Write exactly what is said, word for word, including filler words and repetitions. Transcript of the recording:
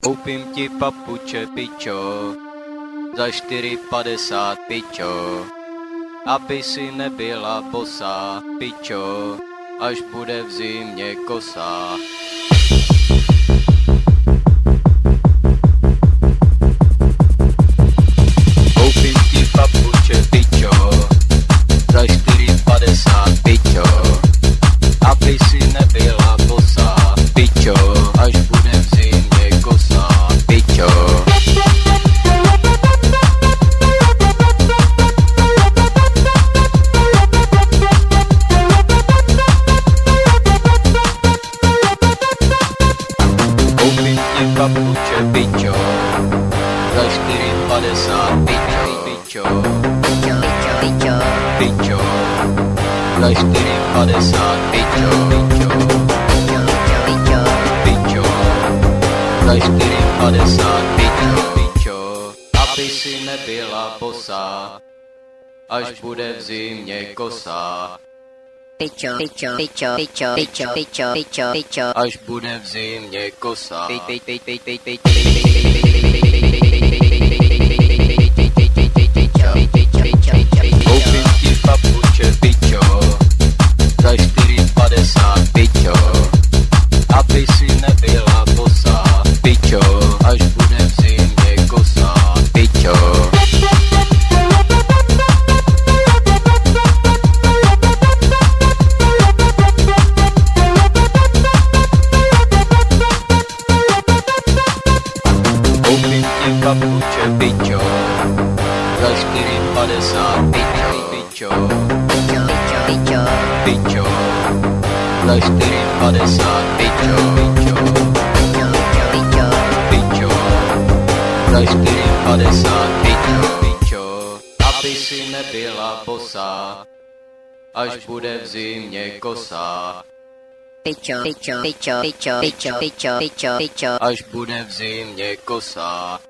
Koupím ti papuče, pičo, za čtyři padesát, pičo, aby si nebyla bosá, pičo, až bude v zimě kosa. Koupím ti papuče, pičo, za čtyři padesát, pičo, aby si nebyla bosá, pičo, až bude v zimě kosa, pičo. Papuče, pičo, za čtyři padesát, pičo, pičo, pičo, pičo, pičo, za čtyři padesát, pičo, pičo, pičo, pičo, za čtyři padesát, pičo, pičo, aby si nebyla bosá, až bude v zimě kosa. Pičo, pičo, pičo, pičo, pičo, pičo, pičo, pičo, až bude v zimě kosa. Koupím ti papuče, pičo, za čtyři padesát, pičo, aby si nebyla bosá, pičo, až bude v zimě kosa, pičo. Papuče, pičo, za čtyři padesát, pičo, pičo, pičo, pičo, pičo, za čtyři padesát, pičo, pičo, pičo, pičo, za čtyři padesát, pičo, pičo, aby si nebyla bosá, až bude v zimě kosa. Pičo, pičo, pičo, pičo, pičo, pičo, pičo, pičo, až bude v zimě kosa.